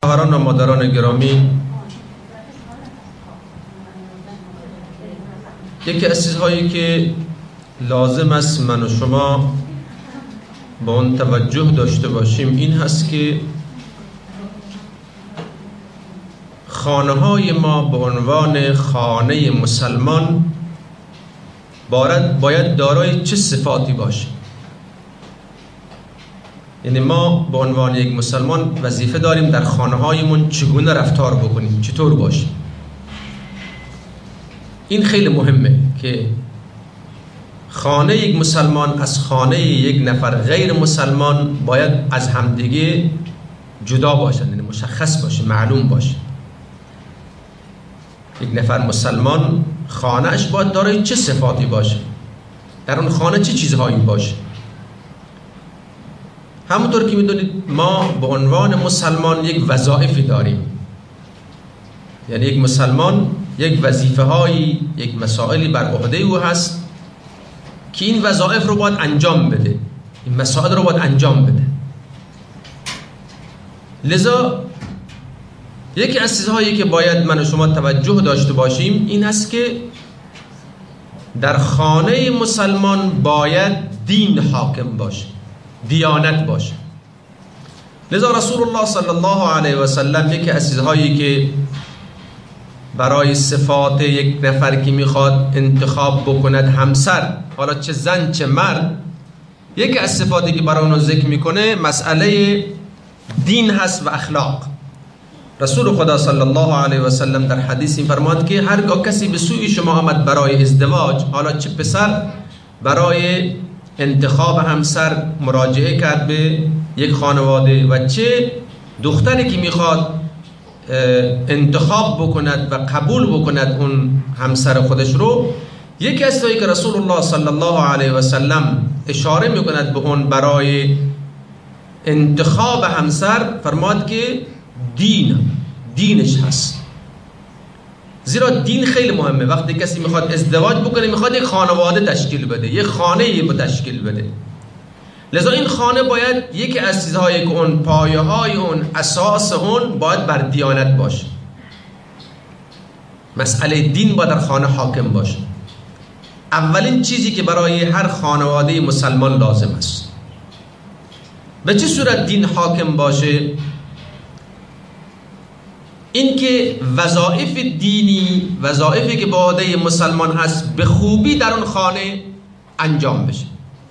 خواهران و مادران گرامی، یکی از چیزهایی که لازم است من و شما با اون توجه داشته باشیم این هست که خانه های ما به عنوان خانه مسلمان باید دارای چه صفاتی باشه. یعنی ما به عنوان یک مسلمان وظیفه داریم در خانه هایمون چگونه رفتار بکنیم، چطور باشه. این خیلی مهمه که خانه یک مسلمان از خانه یک نفر غیر مسلمان باید از همدیگه جدا باشن، یعنی مشخص باشه، معلوم باشه. یک نفر مسلمان خانهش باید دارای چه صفاتی باشه، در اون خانه چه چیزهایی باشه. همونطور که میدونید ما به عنوان مسلمان یک وظایفی داریم، یعنی یک مسلمان یک وظیفه هایی، یک مسائلی بر عهده او هست که این وظایف رو باید انجام بده، این مسائل رو باید انجام بده. لذا یکی از چیزهایی که باید من و شما توجه داشته باشیم این است که در خانه مسلمان باید دین حاکم باشه، دیانت باشه. لذا رسول الله صلی الله علیه و سلم یکی از چیزهایی که برای صفات یک نفر که میخواد انتخاب بکند همسر، حالا چه زن چه مرد، یکی از صفاتی که برای اونو ذکر میکنه مسئله دین هست و اخلاق. رسول خدا صلی الله علیه و سلم در حدیثی فرمود که هرگاه کسی به سوی شما آمد برای ازدواج، حالا چه پسر برای انتخاب همسر مراجعه کرد به یک خانواده و چه دختری که میخواد انتخاب بکند و قبول بکند اون همسر خودش رو، یکی از چیزایی که رسول الله صلی الله علیه و سلم اشاره میکند به اون برای انتخاب همسر فرمود که دینش هست. زیرا دین خیلی مهمه. وقتی کسی میخواد ازدواج بکنه میخواد یک خانواده تشکیل بده، یک خانه به تشکیل بده. لذا این خانه باید یکی از چیزهایی که اون پایه های اون، اساس اون باید بر دیانت باشه. مسئله دین باید در خانه حاکم باشه. اولین چیزی که برای هر خانواده مسلمان لازم است. به چه صورت دین حاکم باشه؟ این که وظایف دینی، وظایفی که با عهده مسلمان هست به خوبی در اون خانه انجام بشه.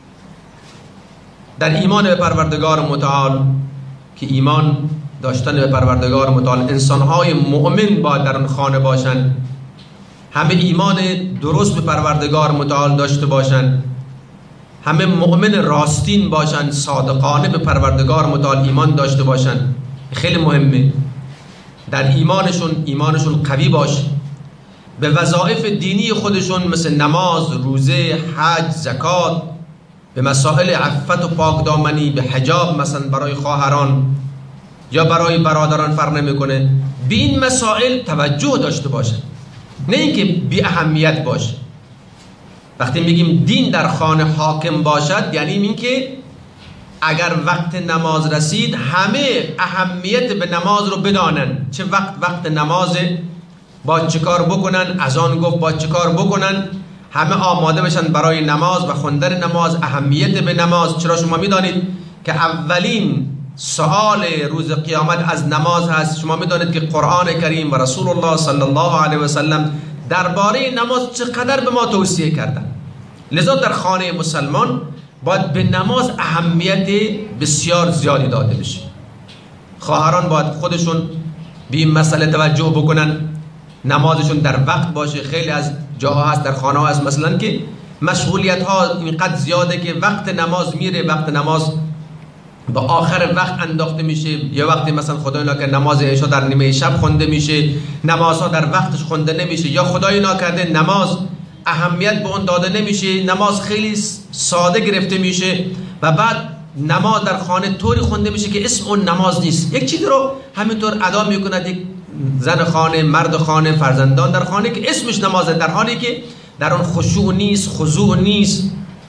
در ایمان به پروردگار متعال، که ایمان داشتن به پروردگار متعال، انسانهای مؤمن باید در اون خانه باشن، همه ایمان درست به پروردگار متعال داشته باشن، همه مؤمن راستین باشن، صادقانه به پروردگار متعال ایمان داشته باشن. خیلی مهمه در ایمانشون قوی باشه، به وظایف دینی خودشون مثل نماز، روزه، حج، زکات، به مسائل عفت و پاکدامنی، به حجاب مثلا برای خواهران یا برای برادران فرق نمیکنه، به این مسائل توجه داشته باشه، نه اینکه بی اهمیت باشه. وقتی میگیم دین در خانه حاکم باشد یعنی این که اگر وقت نماز رسید همه اهمیت به نماز رو بدانن، چه وقت نمازه، با چه کار بکنن، اذان گفت با چه کار بکنن، همه آماده بشن برای نماز و خوندن نماز، اهمیت به نماز. چرا شما میدانید که اولین سؤال روز قیامت از نماز هست؟ شما میدانید که قرآن کریم و رسول الله صلی الله علیه و سلم درباره نماز چقدر به ما توصیه کردن. لذا در خانه مسلمان باید به نماز اهمیت بسیار زیادی داده بشه. خواهران باید خودشون به این مسئله توجه بکنن، نمازشون در وقت باشه. خیلی از جاها هست در خانه ها هست مثلا که مشغولیت ها اینقدر زیاده که وقت نماز میره، وقت نماز به آخر وقت انداخته میشه، یا وقتی مثلا خدای ناکرده نماز عشا در نیمه شب خونده میشه، نمازها در وقتش خونده نمیشه، یا خدای ناکرده نماز اهمیت به اون داده نمیشه، نماز خیلی ساده گرفته میشه و بعد نماز در خانه طوری خونده میشه که اسم اون نماز نیست. یک چیزی رو همینطور ادا میکند یک زن خانه، مرد خانه، فرزندان در خانه که اسمش نمازه، در حالی که در اون خشوع نیست، خضوع نیست،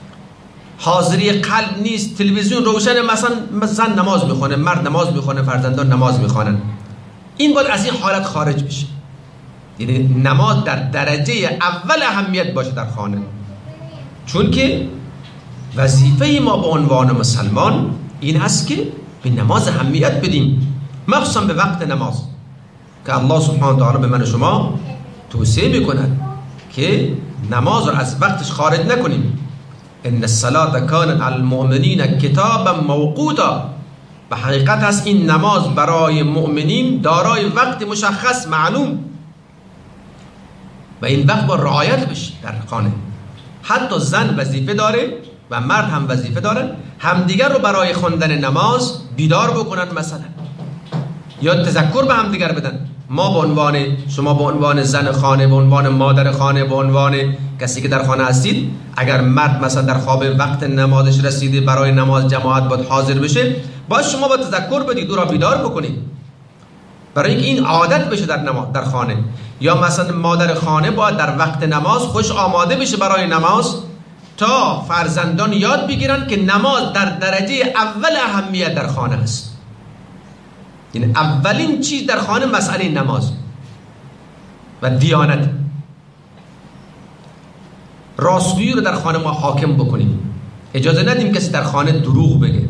حاضری قلب نیست. تلویزیون روشن، مثلا زن نماز میخونه، مرد نماز میخونه، فرزندان نماز میخونن. این باید از این حالت خارج بشه. یعنی نماز در درجه اول اهمیت باشه در خانه، چون که وظیفه ما به عنوان مسلمان این است که به نماز اهمیت بدیم، مخصوصا به وقت نماز که الله سبحانه و تعالی به من و شما توصیه میکند که نماز رو از وقتش خارج نکنیم. ان الصلاة کانت علی المؤمنین کتابا موقوتا. به حقیقت هست این نماز برای مؤمنین دارای وقت مشخص معلوم و این وقت با رعایت بشه در خانه. حتی زن وظیفه داره و مرد هم وظیفه دارن همدیگر رو برای خواندن نماز بیدار بکنن، مثلا یا تذکر به همدیگر بدن. ما به عنوان شما، به عنوان زن خانه، به عنوان مادر خانه، به عنوان کسی که در خانه هستید، اگر مرد مثلا در خواب وقت نمازش رسیده برای نماز جماعت باید حاضر بشه، باید شما با تذکر بدید او را بیدار بکنید برای اینکه این عادت بشه در خانه. یا مثلا مادر خانه باید در وقت نماز خوش آماده بشه برای نماز تا فرزندان یاد بگیرن که نماز در درجه اول اهمیت در خانه است. این اولین چیز در خانه مسئله نماز و دیانت. راستگویی رو در خانه ما حاکم بکنیم، اجازه ندیم کسی در خانه دروغ بگه،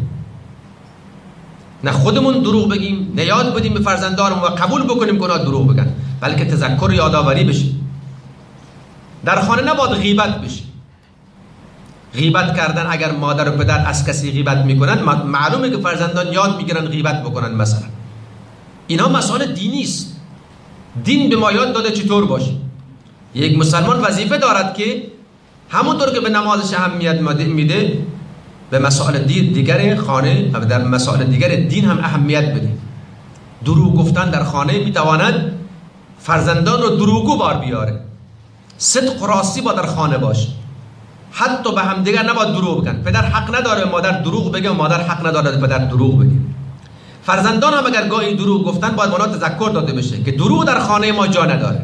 نه خودمون دروغ بگیم، نه یاد بدیم به فرزندانمون و قبول بکنیم که اونا دروغ بگن، بلکه تذکر یادآوری بشه. در خانه نباید غیبت بشه. غیبت کردن، اگر مادر و پدر از کسی غیبت میکنن، معلومه که فرزندان یاد میگیرن غیبت بکنن. مثلا اینا مسائل دینی است. دین به ما یاد داده چطور باشه. یک مسلمان وظیفه دارد که همونطور که به نمازش اهمیت میده، به مسائل دیگر خانه و در مسائل دیگر دین هم اهمیت بده. دروغ گفتن در خانه میتواند فرزندان رو دروغگو بار بیاره. صدق و راستی با در خانه باشه. حتی به هم دیگر نباید دروغ بگن. پدر حق نداره مادر دروغ بگه و مادر حق نداره پدر دروغ بگه. فرزندان هم اگر گاهی دروغ گفتن باید اونا تذکر داده بشه که دروغ در خانه ما جا نداره.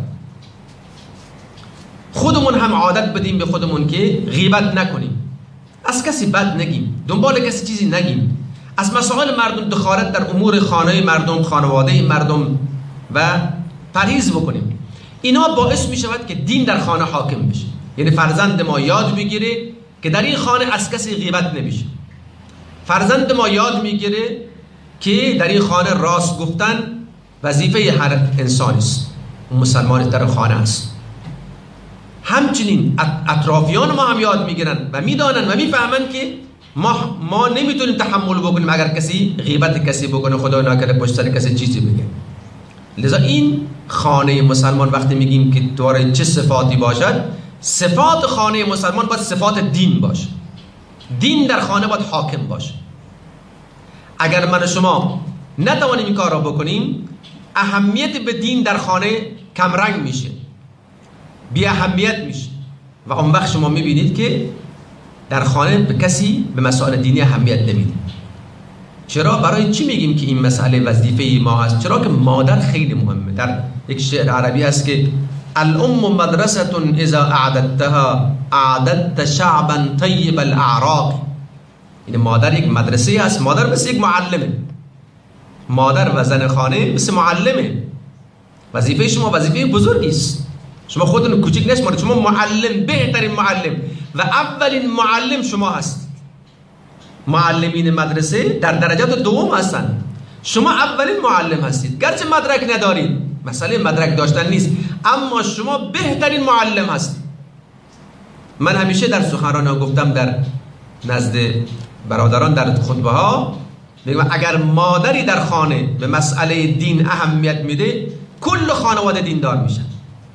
خودمون هم عادت بدیم به خودمون که غیبت نکنیم، از کسی بد نگیم، دنبال کسی چیزی نگیم، از مسائل مردم دخالت در امور خانه مردم، خانواده مردم و پرهیز بکنیم. اینا باعث می شود که دین در خانه حاکم بشه. یعنی فرزند ما یاد میگیره که در این خانه از کسی غیبت نمیشه. فرزند ما یاد میگیره که در این خانه راست گفتن وظیفه هر انسانی است، مسلمان در خانه است. همچنین اطرافیان ما هم یاد میگیرن و میدانن و میفهمن که ما نمیتونیم تحمل بکنیم اگر کسی غیبت کسی بکنه، خدا نکنه پشت سر کسی چیزی بگه. لذا این خانه مسلمان وقتی میگیم که داره چه صفاتی باشد، صفات خانه مسلمان باید صفات دین باشه. دین در خانه باید حاکم باشه. اگر من و شما نتوانیم این کار را بکنیم، اهمیت به دین در خانه کمرنگ میشه، بی اهمیت میشه و اون وقت شما میبینید که در خانه به کسی به مسائل دینی اهمیت نمیده. چرا؟ برای چی میگیم که این مسئله وظیفه ما هست؟ چرا که مادر خیلی مهمه. در یک شعر عربی هست که الام مدرسه اذا اعددتها اعددت شعبا طیب الاعراق. این مادر یک مدرسه هست. مادر مثل یک معلمه. مادر و زن خانه مثل معلمه. وظیفه شما وظیفه بزرگی است. شما خودتون کوچیک نشمارید، شما معلم، بهترین معلم و اولین معلم شما هست. معلمین مدرسه در درجات دوم هستن، شما اولین معلم هستید. گرچه مدرک ندارید، مسئله مدرک داشتن نیست، اما شما بهترین معلم هستید. من همیشه در سخنرانی گفتم در نزد برادران در خطبه ها، میگم اگر مادری در خانه به مسئله دین اهمیت میده، کل خانواده دیندار میشن.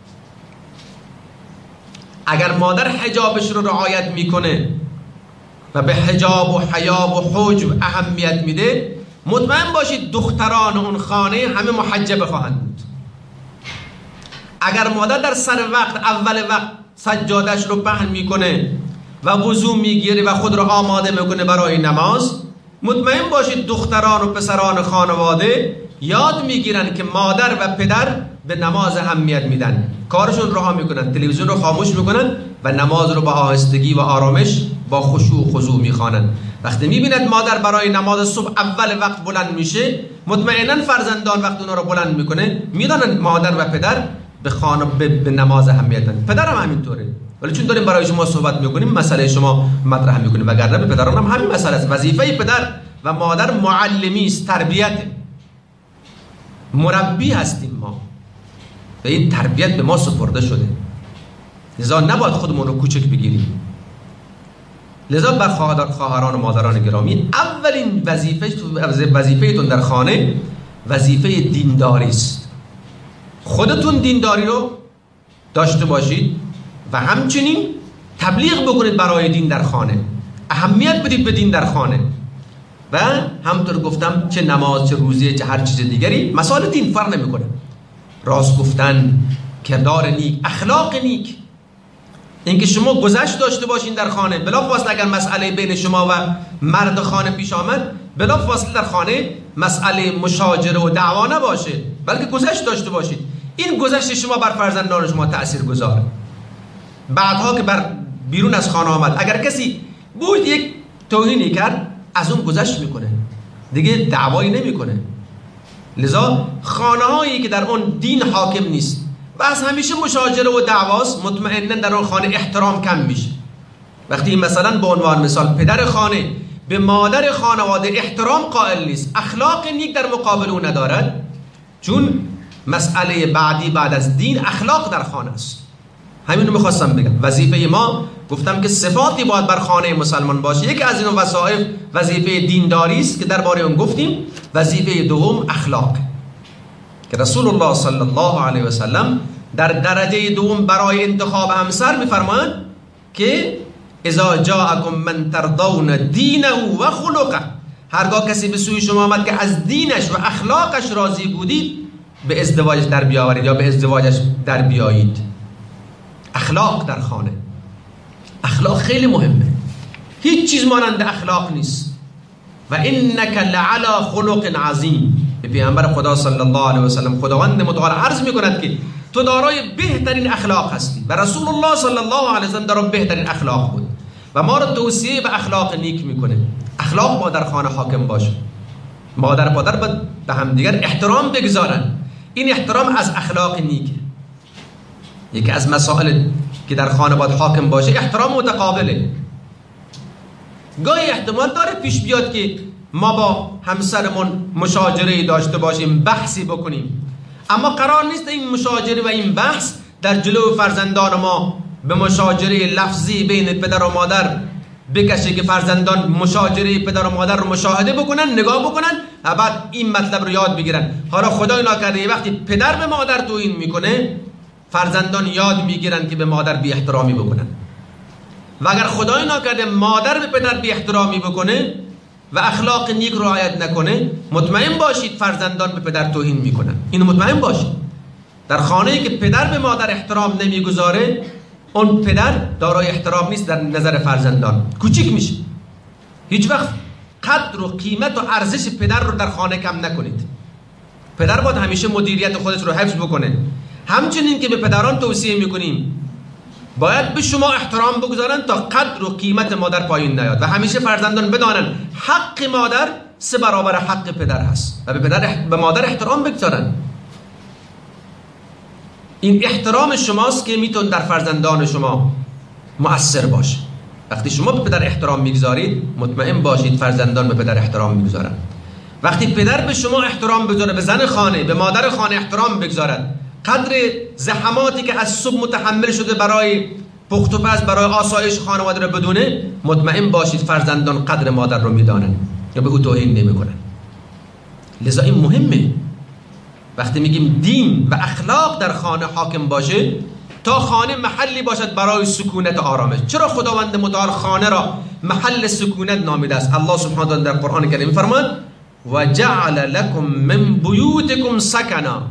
اگر مادر حجابش رو رعایت میکنه و به حجاب و حیاب و حجب اهمیت میده، مطمئن باشید دختران اون خانه همه محجب خواهند بود. اگر مادر در سر وقت، اول وقت سجادش رو پهن میکنه و وضو میگیره و خود رو آماده میکنه برای نماز، مطمئن باشید دختران و پسران خانواده یاد میگیرن که مادر و پدر به نماز اهمیت میدن. کارشون رها میکنن، تلویزیون رو خاموش میکنن و نماز رو با آهستگی و آرامش با خشوع و خضوع میخوانن. وقتی میبیند مادر برای نماز صبح اول وقت بلند میشه، مطمئنا فرزندان وقتی اونا رو بلند میکنه میدونن مادر و پدر به خانه به نماز اهمیتن. پدر هم همینطوره، ولی چون داریم برای شما صحبت میکنیم مسئله شما مطرح میکنیم، وگرنه به پدران هم همین مسئله است. وظیفه پدر و مادر معلمی است، تربیت، مربی هستیم ما و این تربیت به ما سپرده شده، لذا نباید خودمون رو کوچک بگیریم. لذا بر خواهران و مادران گرامی، اولین وظیفه‌تون در خانه وظیفه دینداری است. خودتون دینداری رو داشته باشید و همچنین تبلیغ بکنید برای دین در خانه، اهمیت بدید به دین در خانه و همونطور گفتم چه نماز، چه روزه، چه هر چیز دیگری، مسائل دین فرق نمیکنه. راست گفتن، کردار نیک، اخلاق نیک، اینکه شما گذشت داشته باشین در خانه، بلافاصله اگر مسئله بین شما و مرد خانه پیش آمد، بلافاصله در خانه مسئله مشاجره و دعوا نباشه، بلکه گذشت داشته باشید. این گذشت شما بر فرزندان شما تأثیر گذاره. بعدها که بر بیرون از خانه آمد، اگر کسی بود یک توهینی کرد، از اون گذشت میکنه، دیگه دعوایی نمیکنه. لذا خانه هایی که در اون دین حاکم نیست و از همیشه مشاجره و دعواست، مطمئنا در اون خانه احترام کم میشه. وقتی مثلا به عنوان مثال پدر خانه به مادر خانواده احترام قائل نیست، اخلاق نیک در مقابل او ندارد، چون مسئله بعدی بعد از دین اخلاق در خانه است. همین رو میخواستم بگم. وظیفه ما گفتم که صفاتی باید بر خانه مسلمان باشه. یکی از این وظایف وظیفه دینداری است که درباره اون گفتیم. وظیفه دوم اخلاق، که رسول الله صلی الله علیه و سلم در درجه دوم برای انتخاب همسر میفرمایند که اذا جاءکم من ترضون دینه و خلقه، هرگاه کسی به سوی شما آمد که از دینش و اخلاقش راضی بودید، به ازدواجش در بیاورید یا به ازدواجش در بیایید. اخلاق در خانه، اخلاق خیلی مهمه، هیچ چیز مانند اخلاق نیست. و انک لعلی خلق عظیم، به پیامبر خدا صلی الله علیه و سلم خداوند متعال عرض میکند که تو دارای بهترین اخلاق هستی و رسول الله صلی الله علیه و سلم دارای بهترین اخلاق بود و ما رو توصیه به اخلاق نیک میکنه. اخلاق ما در خانه حاکم باشه، مادر و پدر باید به هم دیگر احترام بگذارن. این احترام از اخلاق نیکه. یکی از مسائل که در خانه باید حاکم باشه احترام متقابله. گاهی احتمال داره پیش بیاد که ما با همسرمون مشاجره داشته باشیم، بحثی بکنیم، اما قرار نیست این مشاجره و این بحث در جلو فرزندان ما به مشاجره لفظی بین پدر و مادر بکشه که فرزندان مشاجره پدر و مادر رو مشاهده بکنن، نگاه بکنن و بعد این مطلب رو یاد بگیرن. حالا خدای ناکرده وقتی پدر به مادر توهین میکنه، فرزندان یاد میگیرن که به مادر بی احترامی بکنن، و اگر خدای ناکرده مادر به پدر بی احترامی بکنه و اخلاق نیک رعایت نکنه، مطمئن باشید فرزندان به پدر توهین میکنن. اینو مطمئن باشید. در خانه‌ای که پدر به مادر احترام نمیگذاره، اون پدر دارای احترام نیست در نظر فرزندان، کوچیک میشه. هیچ وقت قدر و قیمت و ارزش پدر رو در خانه کم نکنید. پدر باید همیشه مدیریت خودش رو حفظ بکنه. همچنین که به پدران توصیه میکنیم باید به شما احترام بگذارن تا قدر و قیمت مادر پایین نیاد و همیشه فرزندان بدانن حق مادر 3 برابر حق پدر هست و به مادر احترام بگذارن. این احترام شماست که میتون در فرزندان شما مؤثر باشه. وقتی شما به پدر احترام میگذارید، مطمئن باشید فرزندان به پدر احترام میگذارن. وقتی پدر به شما احترام بگذاره، به زن خانه، به مادر خانه احترام بگذارد، قدر زحماتی که از صبح متحمل شده برای پخت و پز، برای آسایش خانواده رو بدونه، مطمئن باشید فرزندان قدر مادر رو میدانن یا به او توهین نمیکنن. لذا این مهمه. وقتی میگیم دین و اخلاق در خانه حاکم باشه، تا خانه محلی باشد برای سکونت و آرامش. چرا خداوند متعال خانه را محل سکونت نامیده است؟ الله سبحانه و تعالی در قرآن کریم فرمود و جعل لكم من بیوتکم سکنا،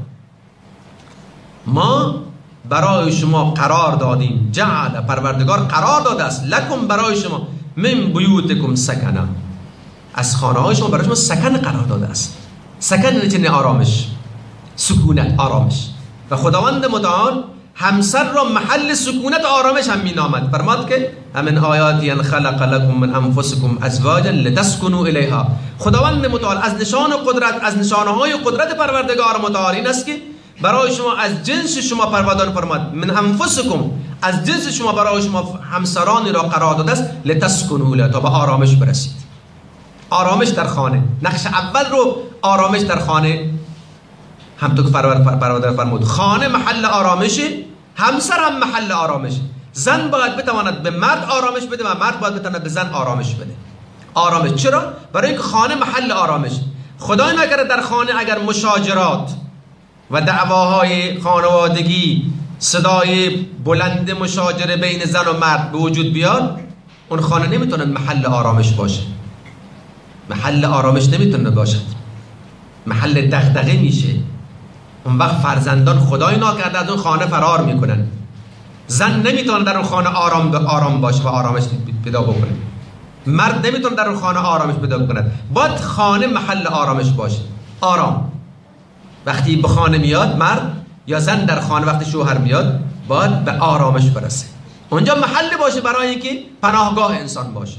ما برای شما قرار دادیم، جعل پروردگار قرار داده است، لکم برای شما، من بیوتکم سکنا، از خانه های شما برای شما سکن قرار داده است. سکن یعنی آرامش، سکونت، آرامش. و خداوند متعال همسر را محل سکونت آرامش هم مینامد. فرماد که همین آیاتی ان خلق لكم من انفسكم ازواجا لتسكنوا الیها. خداوند متعال از نشان قدرت، از نشانهای قدرت پروردگار متعال این است که برای شما از جنس شما پروردگار فرماد من انفسكم، از جنس شما برای شما همسرانی را قرار داده است لتسكنوا الیها، تا به آرامش برسید. آرامش در خانه، نقش اول رو آرامش در خانه، همونطور که پروردگار فرمود خانه محل آرامشه، همسر هم محل آرامشه. زن باید بتواند به مرد آرامش بده و مرد باید بتواند به زن آرامش بده. آرامش چرا؟ برای اینکه خانه محل آرامش. خدای نکرده در خانه اگر مشاجرات و دعواهای خانوادگی، صدای بلند مشاجره بین زن و مرد به وجود بیاد، اون خانه نمیتونه محل آرامش باشه. محل آرامش نمیتونه باشد، محل دغدغه میشه. اون وقت فرزندان خدای ناکرده از اون خانه فرار میکنن. زن نمیتونه در اون خانه آرام باشه و آرامش پیدا بکنه. مرد نمیتونه در اون خانه آرامش پیدا بکنه. باید خانه محل آرامش باشه، آرام. وقتی به خانه میاد مرد یا زن در خانه، وقتی شوهر میاد باید به آرامش برسه. اونجا محل باشه برای اینکه پناهگاه انسان باشه.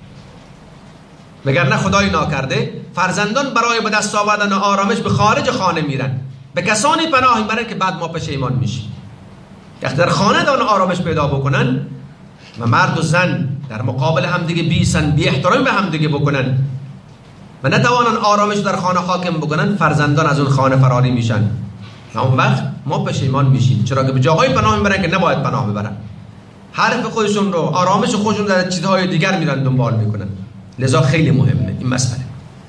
وگرنه خدای ناکرده فرزندان برای به دست آوردن آرامش به خارج خانه میرن، به کسانی پناه میبرن که بعد ما پشیمان میشیم. وقتی در خانه دارن آرامش پیدا بکنن و مرد و زن در مقابل همدیگه بیسن، بی احترامی به همدیگه بکنن و نتوانن آرامش در خانه حاکم بکنن، فرزندان از اون خانه فراری میشن و اون وقت ما پشیمان میشیم، چرا که به جاهای پناه میبرن که نباید پناه ببرن. حرف خودشون رو، آرامش خودشون در چیزهای دیگر میرن دنبال میکنن. لذا خیلی مهمه این مسئله.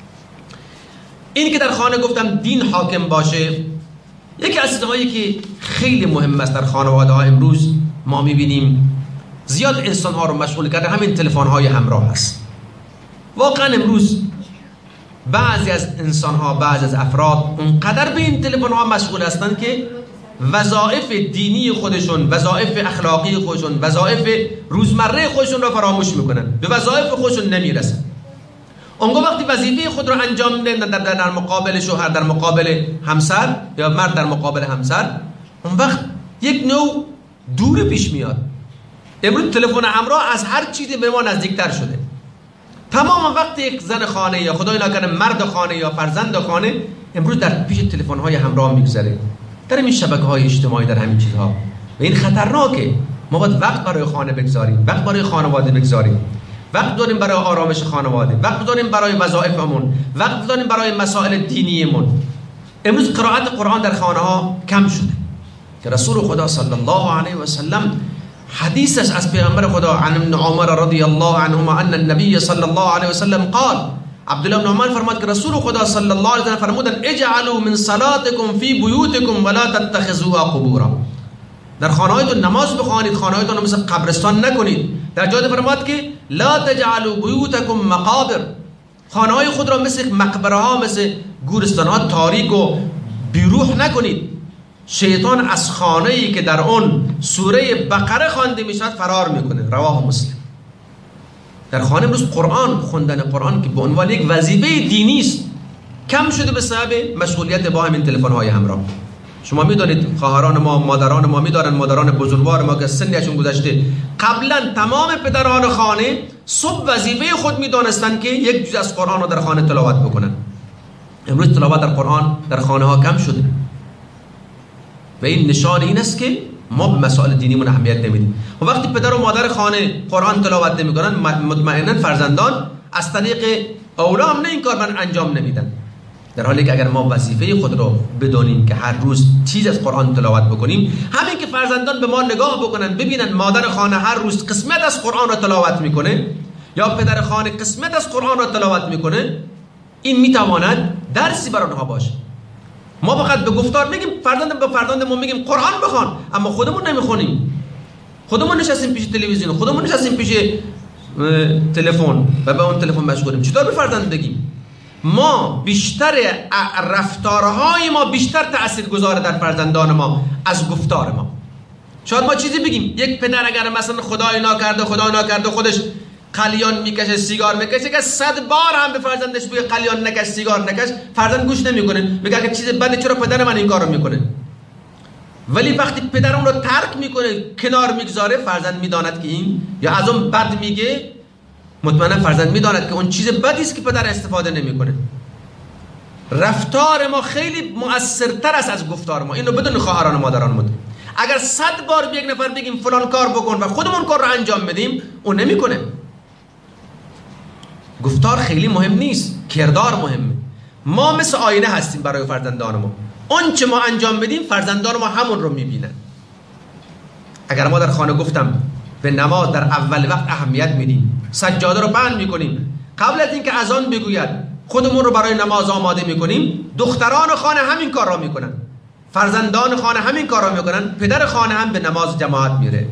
این که در خانه گفتم دین حاکم باشه، یکی از چیزهایی که خیلی مهم است در خانواده ها امروز ما میبینیم زیاد انسان ها رو مشغول کرده همین تلفن های همراه هست. واقعا امروز بعضی از انسان ها، بعضی از افراد اونقدر به این تلفن ها مشغول هستند که وظایف دینی خودشون، وظایف اخلاقی خودشون، وظایف روزمره خودشون را فراموش میکنن، به وظایف خودشون نمیرسن. اونگاه وقتی وظیفه خود رو انجام میدن در مقابل شوهر، در مقابل همسر یا مرد در مقابل همسر، اون وقت یک نوع دور پیش میاد. امروز تلفن همراه از هر چیزی به ما نزدیکتر شده. تمام وقت یک زن خانه یا خدای نکنه مرد خانه یا فرزند خانه امروز در پیش تلفن های همراه میگذره، در این شبکه‌های اجتماعی، در همین چیزها. و این خطرناکه. ما باید وقت برای خانه بگذاریم، وقت برای خانواده بگذاریم، وقت داریم برای آرامش خانواده، وقت داریم برای وظایفمون، وقت داریم برای مسائل دینیمون. امروز قرائت قرآن در خانه ها کم شده که رسول خدا صلی الله علیه و سلم حدیثش از پیغمبر خدا عن ابن عمر رضی الله عنهما ان النبي صلی الله علیه و سلم قال، عبدالله بن عمر فرمود که رسول خدا صلی الله علیه و سلم فرمودند اجعلوا من صلاتكم في بيوتكم ولا تتخذوها قبورا. در خانه‌هایتون نماز بخوانید، خانه‌هایتون رو مثل قبرستان نکنید. در جای فرمود که لا تجعلوا بيوتكم مقابر، خانه‌های خود را مثل مقبره ها، مثل گورستان ها تاریک و بیروح نکنید. شیطان از خانه‌ای که در اون سوره بقره خوانده میشد فرار میکنه. رواه مسلم. در خانه امروز قرآن، خوندن قرآن که به عنوان یک وظیفه دینی است، کم شده به سبب مشغولیت با همین تلفن‌های همراه. شما میدونید خواهران ما، مادران ما میدارن، مادران بزرگوار ما که سنشون گذشته، قبلا تمام پدران خانه صبح وظیفه خود میدونستن که یک جز از قرآن رو در خانه تلاوت بکنن. امروز تلاوت در قرآن در خانه ها کم شده و این نشان این است که ما به مسائل دینیمون اهمیت نمیدیم. و وقتی پدر و مادر خانه قرآن تلاوت نمیکنن، مطمئنا فرزندان از طریق اولا هم نه این کار من انجام نمیدن. در حالی که اگر ما وظیفه خود رو بدونیم که هر روز چیز از قرآن تلاوت بکنیم، همین که فرزندان به ما نگاه بکنن، ببینن مادر خانه هر روز قسمت از قرآن رو تلاوت میکنه یا پدر خانه قسمت از قرآن رو تلاوت میکنه، این میتواند درسی بر آنها باشه. ما فقط به گفتار میگیم، به فرزندمون میگیم قرآن بخوان، اما خودمون نمیخونیم. خودمون نشستیم پیش تلویزیون، خودمون نشستیم پیش تلفن و به اون تلفن مشغولیم. چطور به فرزند بگیم؟ ما بیشتر رفتارهای ما بیشتر تأثیر گذاره در فرزندان ما از گفتار ما. شاید ما چیزی بگیم، یک پدر اگر مثلا خدای ناکرده خودش قلیان میکشه، سیگار میکشه، که 100 بار هم به فرزندش بگه قلیان نکش، سیگار نکش، فرزند گوش نمیکنه، میگه که چیز بده، چرا پدر من این کارو میکنه؟ ولی وقتی پدر اون رو ترک میکنه، کنار میگذاره، فرزند میداند که این، یا از اون بد میگه، مطمئنا فرزند میداند که اون چیز بدی است که پدر استفاده نمیکنه. رفتار ما خیلی مؤثرتر است از گفتار ما. اینو بدون خواهران و مادرانمون، اگر 100 بار به یک نفر بگیم فلان کار بکن و خودمون کار رو انجام بدیم، اون نمیکنه. گفتار خیلی مهم نیست، کردار مهمه. ما مثل آینه هستیم برای فرزندان ما. اون چه ما انجام بدیم فرزندان ما همون رو میبینن. اگر ما در خانه گفتم به نماز در اول وقت اهمیت میدیم، سجاده رو بند میکنیم، قبل از اینکه اذان بگوید خودمون رو برای نماز آماده میکنیم، دختران خانه همین کار را میکنن، فرزندان خانه همین کار را میکنن، پدر خانه هم به نماز جماعت میره.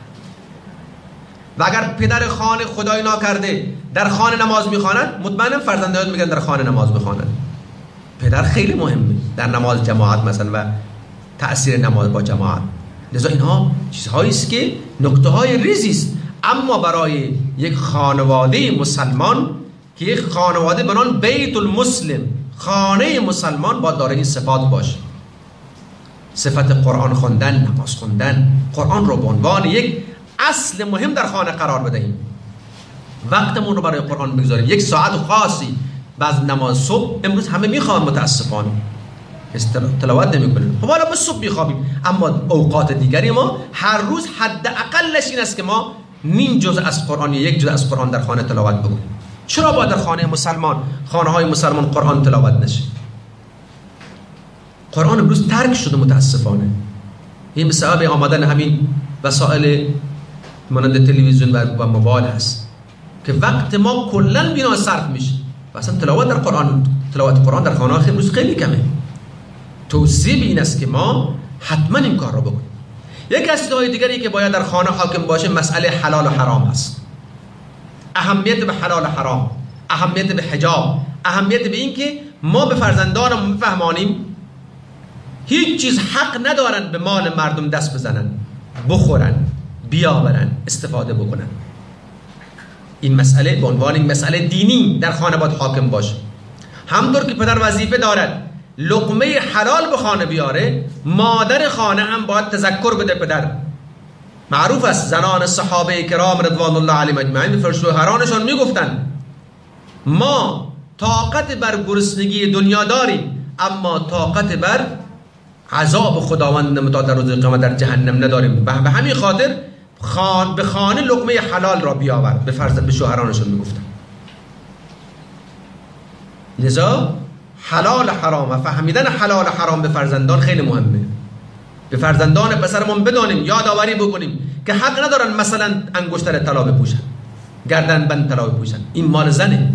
و اگر پدر خانه خدای ناکرده در خانه نماز میخواند، مطمئنا فرزندان میگن در خانه نماز بخوانند. پدر خیلی مهمه در نماز جماعت مثلا و تأثیر نماز با جماعت. لذا اینها چیزهایی است که نکته های ریزی است، اما برای یک خانواده مسلمان که یک خانواده به نام بیت المسلم، خانه مسلمان، با دارای این صفات باشه. صفت قرآن خوندن، نماز خوندن، قرآن رو به عنوان یک اصل مهم در خانه قرار بدهیم. وقتمون رو برای قرآن بگذاریم. یک ساعت خاصی بعد نماز صبح، امروز همه میخوان متاسفانه تلاوت نمیکنیم. خب حالا به صبح میخوابیم، اما اوقات دیگری ما هر روز حداقلش این است که ما نیم جزء از قرآن یا یک جزء از قرآن در خانه تلاوت بکنیم. چرا باید در خانه مسلمان، خانه های مسلمان قرآن تلاوت نشه؟ قرآن امروز ترک شده متاسفانه. این به سبب آمدن همین وسایل مانند تلویزیون و موبایل هست که وقت ما کلا بینا صرف میشه. اصلا تلاوت در قرآن، تلاوت قرآن در خانه امروز خیلی کمه. توصیه این است که ما حتما این کار رو بکنیم. یک از چیزهای دیگری که باید در خانه حاکم باشه مسئله حلال و حرام است. اهمیت به حلال و حرام، اهمیت به حجاب، اهمیت به این که ما به فرزندانمون بفهمانیم هیچ چیز حق ندارن به مال مردم دست بزنن، بخورن، بیاورن، استفاده بکنن. این مسئله به عنوان این مسئله دینی در خانه باید حاکم باشه. همطور که پدر وظیفه دارد لقمه حلال به خانه بیاره، مادر خانه هم باید تذکر بده پدر. معروف است زنان صحابه کرام رضوان الله علیهم اجمعین به شوهرانشان میگفتن ما طاقت بر گرسنگی دنیا داریم، اما طاقت بر عذاب خداوند متعال در روز قیامت در جهنم نداریم. به همین خاطر به خانه لقمه حلال را بیاور، به شوهرانشون میگفتن. لذا حلال حرام و فهمیدن حلال حرام به فرزندان خیلی مهمه. به فرزندان پسرمون بدانیم، یادآوری بکنیم که حق ندارن مثلا انگشتر طلا بپوشن، گردن بند طلا بپوشن، این مال زنه.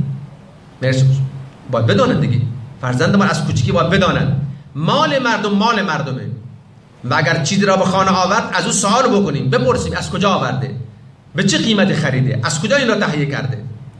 باید بدانن دیگه، فرزند ما از کوچیکی باید بدانن مال مردم مال مردمه. و اگر چیزی را به خانه آورد از او سوال بکنیم، بپرسیم از کجا آورده، به چه قیمت خریده، از کجا این را تهیه کرده،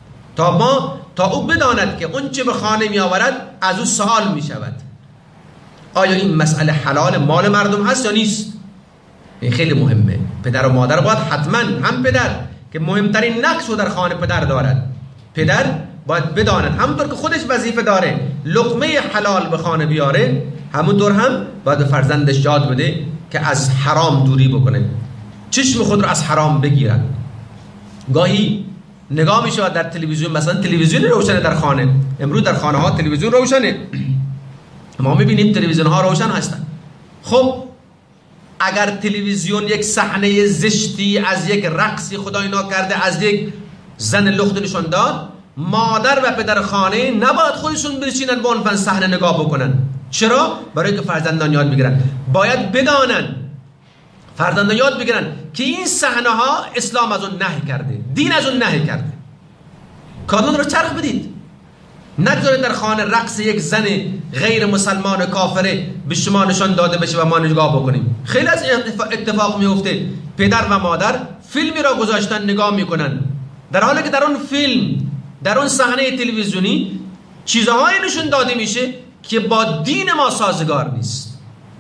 تا او بداند که اون چه به خانه می آورد از او سوال می شود آیا این مسئله حلال مال مردم هست یا نیست. این خیلی مهمه. پدر و مادر باید حتما، هم پدر که مهمترین نقش رو در خانه پدر دارد، پدر باید بداند همونطور که خودش وظیفه داره لقمه حلال به خانه بیاره، همونطور هم باید به فرزندش یاد بده که از حرام دوری بکنه، چشم خود رو از حرام بگیرن. گاهی نگاه می شود در تلویزیون، مثلا تلویزیون روشنه در خانه، امروز در خانه ها تلویزیون روشنه، ما می بینیم تلویزیون ها روشن هستن. خب اگر تلویزیون یک صحنه زشتی از یک رقصی خدای ناکرده از یک زن لخت نشان داد، مادر و پدر خانه نباید خودشون بنشینن با اون صحنه نگاه بکنن. چرا؟ برای که فرزندان یاد بگیرن. باید بدانن، فرزندان یاد بگیرن که این صحنه ها اسلام از اون نهی کرده، دین از اون نهی کرده. کانون رو چرخ بدید، نگذارید در خانه رقص یک زن غیر مسلمان کافره به شما نشان داده بشه و ما نگاه بکنیم. خیلی از اتفاق میفته پدر و مادر فیلمی را گذاشتن نگاه میکنن، در حالی که در اون فیلم، در اون صحنه تلویزیونی چیزهایی نشون داده میشه که با دین ما سازگار نیست،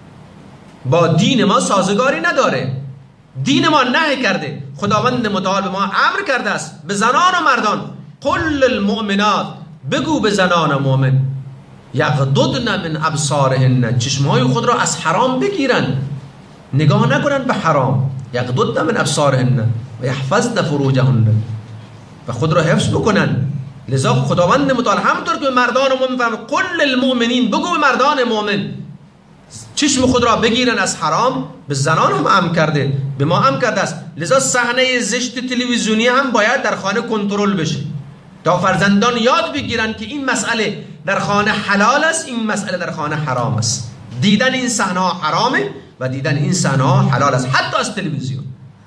با دین ما سازگاری نداره. دین ما نهی کرده، خداوند متعال به ما امر کرده است به زنان و مردان قل المؤمنات، بگو به زنان مؤمن یغضضن من ابصارهن، چشمهای خود را از حرام بگیرن. نگاه نکنن به حرام. یغضضن من ابصارهن و یحفظن فروجهن، و خود را حفظ بکنن. لذا خداوند متعال همونطور که به مردان مؤمن فرمود قل للمؤمنین، بگو به مردان مؤمن چشم خود را بگیرن از حرام. به زنان هم امر کرده، به ما امر کرده است. لذا صحنه زشت تلویزیونی هم باید در خانه کنترل بشه تا فرزندان یاد بگیرن که این مسئله در خانه حلال است، این مسئله در خانه حرام است. دیدن این صحنه ها حرامه و دیدن این صحنه ها حلال است، حتی از تلویزیون.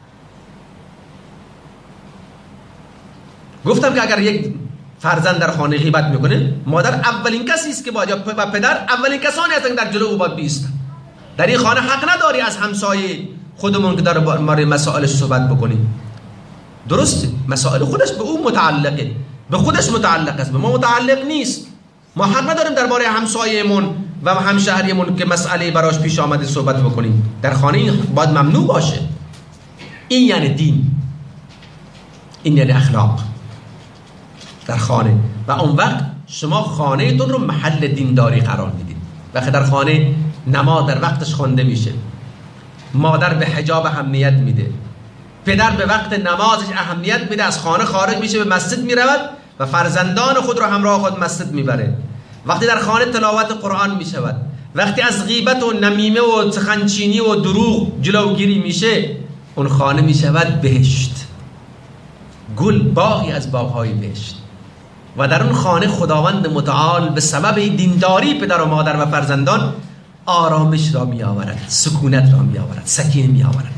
گفتم که اگر یک فرزند در خانه غیبت میکنه، مادر اولین کسی است که باید، و پدر اولین کسانی هستند که در جلو او باید بیستن. در این خانه حق نداری از همسایه خودمون که در مورد مسائلش صحبت بکنیم. درسته مسائل خودش به او متعلقه، به خودش متعلق است، به ما متعلق نیست. ما حق نداریم درباره همسایه‌مون و همشهریمون که مسئله براش پیش آمده صحبت بکنیم. در خانه این باید ممنوع باشه. این یعنی دین، این یعنی اخلاق در خانه. و اون وقت شما خانه تون رو محل دینداری قرار میدید. وقتی در خانه نماز در وقتش خوانده میشه، مادر به حجاب اهمیت میده، پدر به وقت نمازش اهمیت میده، از خانه خارج میشه به مسجد میرود و فرزندان خود را همراه خود مسجد میبره. وقتی در خانه تلاوت قرآن میشود، وقتی از غیبت و نمیمه و سخنچینی و دروغ جلوگیری میشه، اون خانه میشود بهشت، گل باغی از باغهای بهشت. و در اون خانه خداوند متعال به سبب دینداری پدر و مادر و فرزندان آرامش را می آورد، سکونت را می آورد، سکینه می آورد.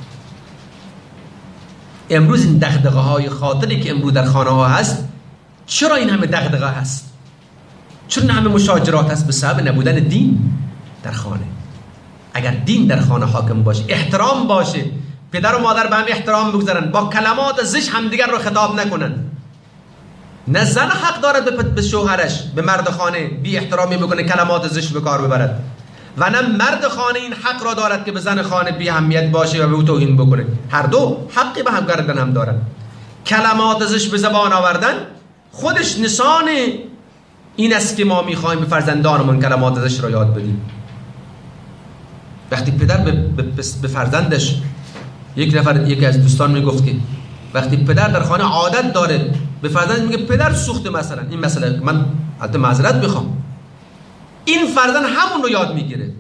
امروز این دغدغه های خاطری که امروز در خانه ها هست، چرا این همه دغدغه هست؟ چرا این همه مشاجرات هست؟ به سبب نبودن دین در خانه. اگر دین در خانه حاکم باشه، احترام باشه، پدر و مادر به هم احترام بگذارن، با کلمات زشت همدیگر رو خطاب نکنن. نه زن حق دارد به شوهرش، به مرد خانه بی احترامی بکنه، کلمات زشت به کار ببرد، و نه مرد خانه این حق را دارد که به زن خانه بی اهمیت باشه و به او توهین بکنه. هر دو حقی به هم گردن هم دارن. کلمات زشت به زبان آوردن خودش نشان این است که ما میخوایم به فرزندانمون کلمات زشت را یاد بدیم. وقتی پدر به فرزندش، یکی از دوستان میگفت که وقتی پدر در خانه عادت داره به فرزند میگه پدر سوخته، مثلا این مسئله من حتی معذرت میخوام، این فرزند همون رو یاد میگیره.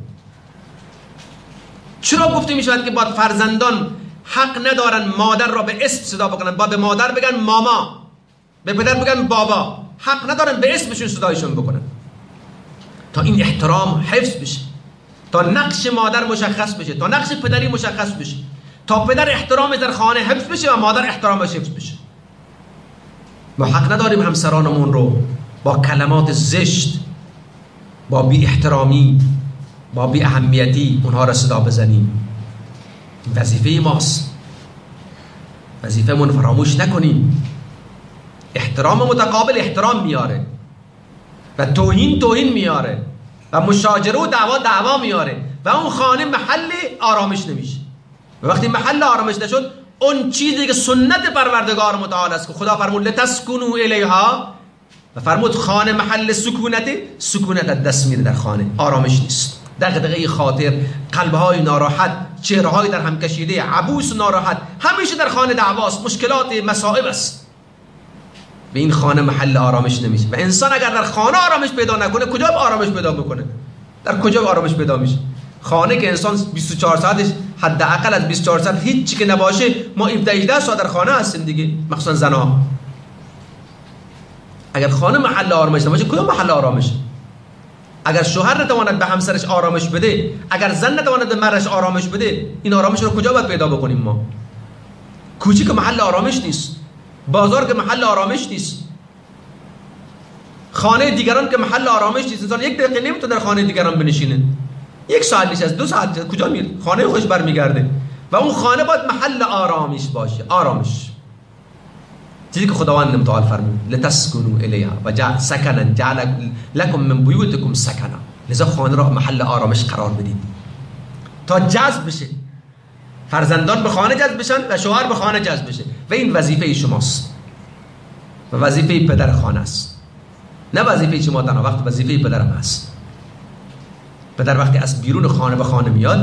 چرا گفته میشود که باید فرزندان حق ندارن مادر را به اسم صدا بکنن؟ باید به مادر بگن ماما، به پدر بگن بابا. حق ندارن به اسمشون صدایشون بکنن تا این احترام حفظ بشه، تا نقش مادر مشخص بشه، تا نقش پدری مشخص بشه، تا پدر احترام در خانه حفظ بشه و مادر احترامش حفظ بشه. ما حق نداریم همسرانمون رو با کلمات زشت، با بی احترامی، با بی اهمیتی اونها را صدا بزنیم. وظیفه ماست، وظیفه من فراموش نکنیم. احترام متقابل احترام میاره و توهین میاره و مشاجره و دعوا میاره و اون خانه محل آرامش نمیشه. و وقتی محل آرامش نشد، اون چیزی که سنت پروردگار متعال است که خدا فرمود لتسکنوا الیها، و فرمود خانه محل سکونت دست میره، در خانه آرامش نیست. دغدغه خاطر، قلبهای ناراحت، چهرههای در هم کشیده، عبوس و ناراحت، همیشه در خانه دعواست، مشکلات، مصائب است. به این خانه محل آرامش نمیشه. و انسان اگر در خانه آرامش پیدا نکنه، کجا آرامش پیدا بکنه؟ در کجا آرامش پیدا میشه؟ خانه که انسان 24 ساعتش حداقل از 24 ساعت هیچ چی که نباشه، ما 17 ساعت در خانه هستیم دیگه، مخصوصا زنا. اگر خانه محل آرامش نباشه، کدوم محل آرامش؟ اگر شوهر نتواند به همسرش آرامش بده، اگر زن نتواند به مردش آرامش بده، این آرامش رو کجا باید پیدا بکنیم ما؟ کوچه که محل آرامش نیست، بازار که محل آرامش نیست، خانه دیگران که محل آرامش نیست. انسان یک دقیقه نمیتونه در خانه دیگران بنشینه، 1 ساعت نشست، 2 ساعت، کجا میره؟ خانه خوش برمیگرده. و اون خانه باید محل آرامش باشه. آرامش چیزی که خداوند متعال فرمود لتسکنوا الیها و جعل سکنا جعل لکم من بیوتکم سکنا. لذا خانه را محل آرامش قرار بدید تا جذب بشه، فرزندان به خانه جذب بشن و شوهر به خانه جذب بشه. و این وظیفه شماست و وظیفه پدر خانه است، نه وظیفه شما تنها. وقت وظیفه پدرم هست. پدر وقتی از بیرون خانه به خانه میاد،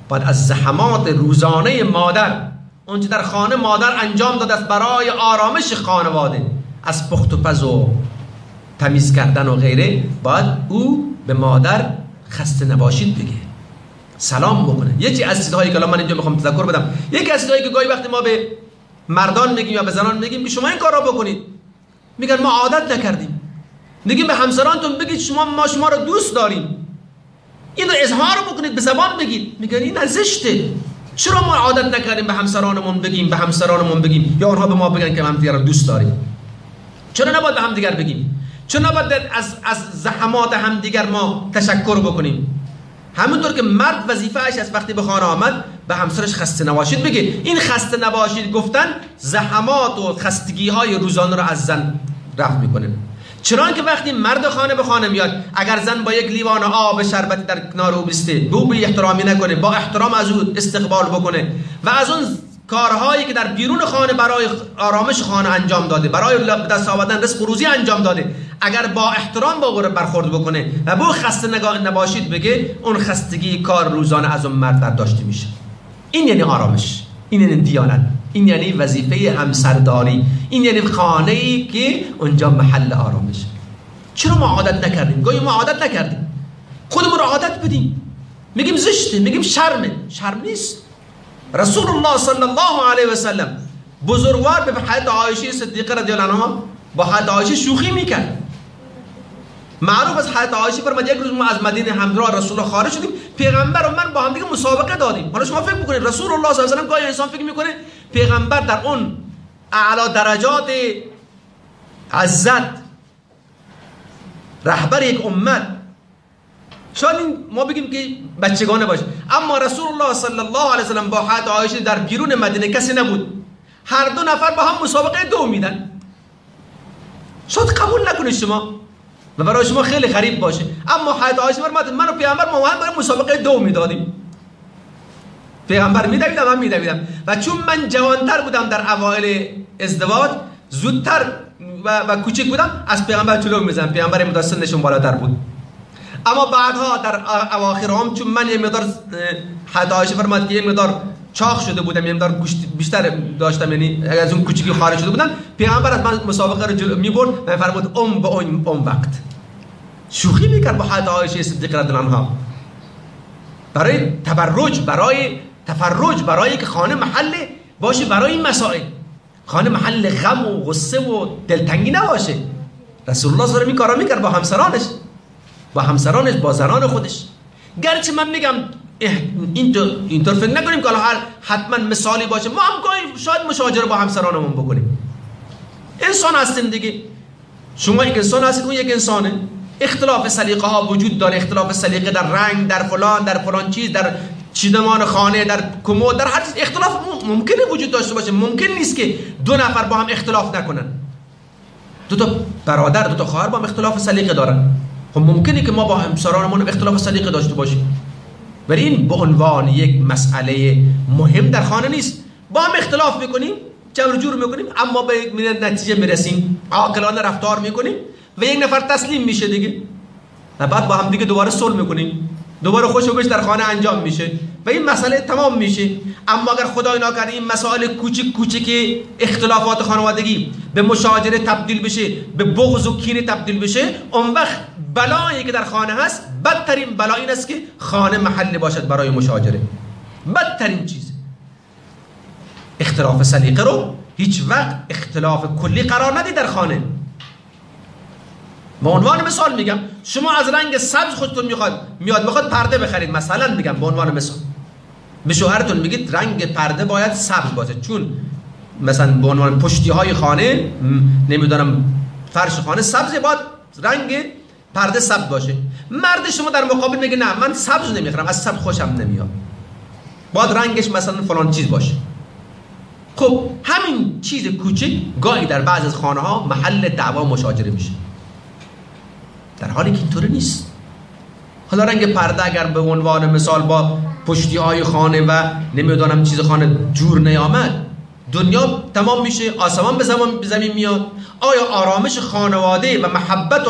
باید از زحمات روزانه مادر، اون چه در خانه مادر انجام داده است برای آرامش خانواده، از پخت و پز و تمیز کردن و غیره، باید او به مادر خسته نباشید بگه، سلام بکنه. یکی از چیزهایی که الان من اینجا میخوام تذکر بدم، یکی از چیزهایی که گاهی وقتی ما به مردان میگیم یا به زنان میگیم که شما این کارا بکنید، میگن ما عادت نکردیم. میگیم به همسرانتون بگید ما شما رو دوست داریم، این رو اظهار بکنید، به زبان بگید. میگن این زشته، چرا ما عادت نکردیم به همسرانمون بگیم یا اونها به ما بگن که ما همدیگر رو دوست داریم؟ چرا نباید به همدیگر بگیم؟ چرا نباید از زحمات همدیگر ما تشکر بکنیم؟ همونطور که مرد وظیفه‌اش از وقتی به خانه آمد به همسرش خسته نباشید بگه. این خسته نباشید گفتن زحمات و خستگی‌های روزانه رو از زن رفع میکنه. چرا که وقتی مرد خانه به خانه میاد، اگر زن با یک لیوان آب شربتی در کنار او بسته، به او بی احترامی نکنه، با احترام از او استقبال بکنه و از اون کارهایی که در بیرون خانه برای آرامش خانه انجام داده، برای دست آوردن رزق و روزی انجام داده، اگر با احترام با او برخورد بکنه و به او خسته نباشید بگه، اون خستگی کار روزانه از اون مرد برداشته میشه. این یعنی آرامش، این یعنی دیانت، این یعنی وظیفه همسرداری، این یعنی خانه‌ای که اونجا محل آرامش. چرا ما عادت نکردیم؟ گاهی ما عادت نکردیم، خودمون رو عادت بدیم، میگیم زشته، میگیم شرمه. شرم نیست. رسول الله صلی الله علیه و سلم بزرگوار به حضرت عایشه صدیقه رضی الله عنها با حضرت عایشه شوخی میکرد. معروف از حضرت عایشه فرمود یک روز ما از مدینه همراه رسول الله خارج شدیم، پیغمبر و من با هم دیگه مسابقه دادیم. حالا شما فکر بکنید رسول الله صلی الله علیه و سلم، گاهی انسان فکر میکنه پیغمبر در اون اعلی درجات عزت، رهبر یک امت، شاید ما بگیم که بچگانه باشه، اما رسول الله صلی الله علیه و سلم با حضرت عایشه در بیرون مدینه کسی نبود، هر دو نفر با هم مسابقه دو میدن. شاید قبول نکنید شما و برای شما خیلی غریب باشه، اما حضرت عایشه فرمود من و پیغمبر ما هم برای مسابقه دو میدادیم. پیغمبر میدویدم، من میدویدم و چون من جوانتر بودم در اوایل ازدواج، زودتر و کوچک بودم، از پیغمبر جلو میزدم. پیغمبر مقدار سنشون بالاتر بود. اما بعدها در اواخر هم چون من یه مقدار، حضرت عایشه فرمود که یه مقدار چاق شده بودم، یه مقدار گوشت بیشتر داشتم، یعنی از اون کوچیکی خارج شده بودم، پیغمبر از من مسابقه رو جلو میبرد و فرمود به اون وقت شوخی میکرد با حضرت عایشه صدیقه رضی الله عنها برای تبرج، برای تفرج، برای که خانه محل باشه برای این مسائل، خانه محل غم و غصه و دلتنگی نباشه. رسول الله صلی الله علیه و آله این کارا میکرد با همسرانش، با زنان خودش. گرچه من میگم اینطور فکر نکنیم که حتما مثالی باشه، ما هم گاهی شاید مشاجره با همسرانمون بکنیم. انسان هستیم دیگه، شما یک انسان هستید، اون یک انسانه. اختلاف سلیقه ها وجود داره، اختلاف سلیقه در رنگ، در فلان چیز، در چیدمان خانه، در کمد، در هر چیز اختلاف ممکنه وجود داشته باشه. ممکن نیست که دو نفر با هم اختلاف نکنن. دو تا برادر، دو تا خواهر با هم اختلاف سلیقه دارن. خب ممکنه که ما با همسرانمون اختلاف سلیقه داشته باشیم، ولی این به عنوان یک مسئله مهم در خانه نیست. با هم اختلاف میکنیم، جور جور میکنیم، اما به نتیجه میرسیم، عاقلانه رفتار میکنیم و یک نفر تسلیم میشه دیگه و بعد با هم دیگه دوباره صلح میکنیم، دوباره خوش و بش در خانه انجام میشه و این مسئله تمام میشه. اما اگر خدای ناکرده این مسائل کوچک اختلافات خانوادگی به مشاجره تبدیل بشه، به بغض و کینه تبدیل بشه، اون وقت بلایی که در خانه هست، بدترین بلا این است که خانه محل باشد برای مشاجره. بدترین چیز اختلاف سلیقه رو هیچ وقت اختلاف کلی قرار ندید در خانه. به عنوان مثال میگم، شما از رنگ سبز خودتون میخواد پرده بخرید، مثلا میگم به عنوان مثال، به شوهرتون میگید رنگ پرده باید سبز باشه، چون مثلا به عنوان پشتی های خانه، نمیدونم فرش خانه سبز، باید رنگ پرده سبز باشه. مرد شما در مقابل میگه نه من سبز نمیخرم، از سبز خوشم نمیاد، باید رنگش مثلا فلان چیز باشه. خب همین چیز کوچک گاهی در بعض از خانه ها محل دعوا و مشاجره میشه، در حالی که اینطوری نیست. حالا رنگ پرده اگر به عنوان مثال با پشتی های خانه و نمیدونم چیز خانه جور نیامد، دنیا تمام میشه، آسمان به زمین میاد. آیا آرامش خانواده و محبت و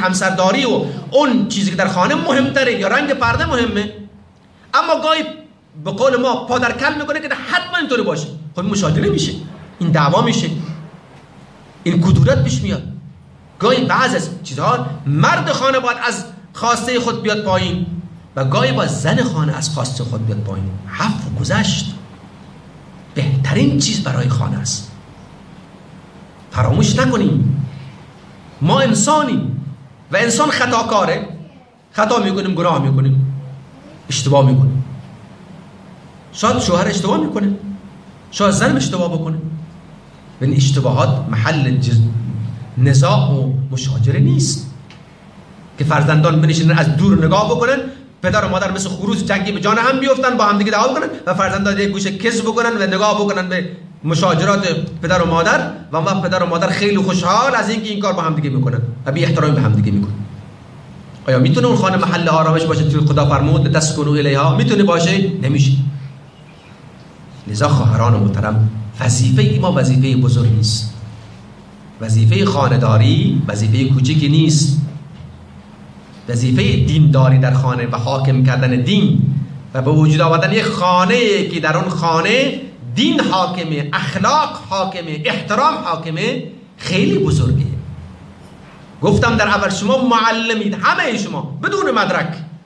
همسرداری و اون چیزی که در خانه مهمتره یا رنگ پرده مهمه؟ اما گاهی به قول ما پادرکل میکنه که حتما اینطوری باشه. خب مشاجره میشه، این دعوا میشه، این کدورت پیش میاد. گاهی بعض از چیزها مرد خانه باید از خواسته خود بیاد پایین و گاهی باید زن خانه از خواسته خود بیاد پایین. عفو گذشت بهترین چیز برای خانه است. فراموش نکنیم ما انسانیم و انسان خطاکاره، خطا میکنیم، گناه میکنیم، اشتباه میکنیم. شاید شوهر اشتباه میکنه، شاید زن اشتباه بکنه. و این اشتباهات محل نزاع و مشاجره نیست که فرزندان بنشینن از دور نگاه بکنن، پدر و مادر مثل خروس جنگی به جان هم بیفتن، با هم دیگه دعوا کنن و فرزندان یک گوشه کذب بکنن و نگاه بکنن به مشاجرات پدر و مادر و وقت پدر و مادر خیلی خوشحال از اینکه این کار با هم دیگه میکنن و بی احترامی به هم دیگه میکنن. آیا میتونه اون خانه محل آرامش باشه که خدا فرمود تسکنوا الیها؟ میتونه باشه؟ نمیشه. لذا خواهران محترم، وظیفه ما وظیفه بزرگی است. وظیفه خانه‌داری وظیفه کوچیکی نیست. وظیفه دینداری در خانه و حاکم کردن دین و به وجود آوردن یک خانه که در اون خانه دین حاکمه، اخلاق حاکمه، احترام حاکمه، خیلی بزرگه. گفتم در اول شما معلمید، همه شما بدون مدرک.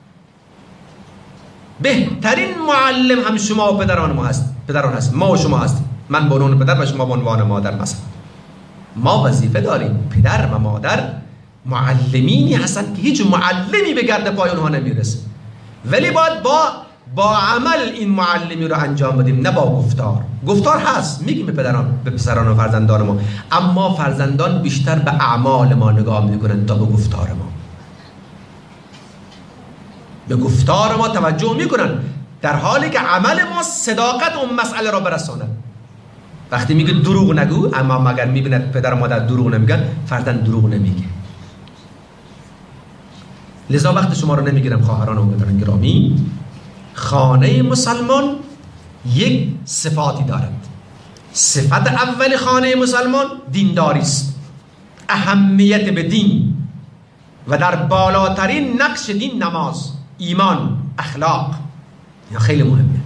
بهترین معلم هم شما و پدران ما هست، پدران هست، ما و شما هست. من به عنوان پدر و شما به عنوان مادر. مثلا ما وظیفه داریم، پدر و مادر معلمینی هستن که هیچ معلمی به گرد پای اونها نمیرسه، ولی باید با عمل این معلمی رو انجام بدیم، نه با گفتار. گفتار هست میگیم به پدران، به پسران و فرزندان ما، اما فرزندان بیشتر به اعمال ما نگاه میکنن تا به گفتار ما. به گفتار ما توجه میکنن در حالی که عمل ما صداقت اون مسئله را برساند. وقتی میگه دروغ نگو، اما مگر میبیند پدر و مادر دروغ نمیگن، فرزند دروغ نمیگه. لذا وقت شما رو نمیگیرم خواهران و برادران گرامی، خانه مسلمان یک صفاتی دارد. صفت اول خانه مسلمان دینداری است، اهمیت به دین و در بالاترین نقش دین نماز، ایمان، اخلاق. این خیلی مهمه.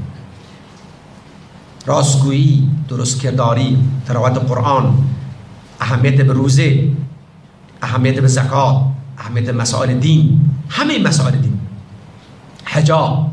راستگویی، درستکرداری، تلاوت قرآن، اهمیت به روزه، اهمیت به زکات، اهمیت مسائل دین، همه مسائل دین، حجاب.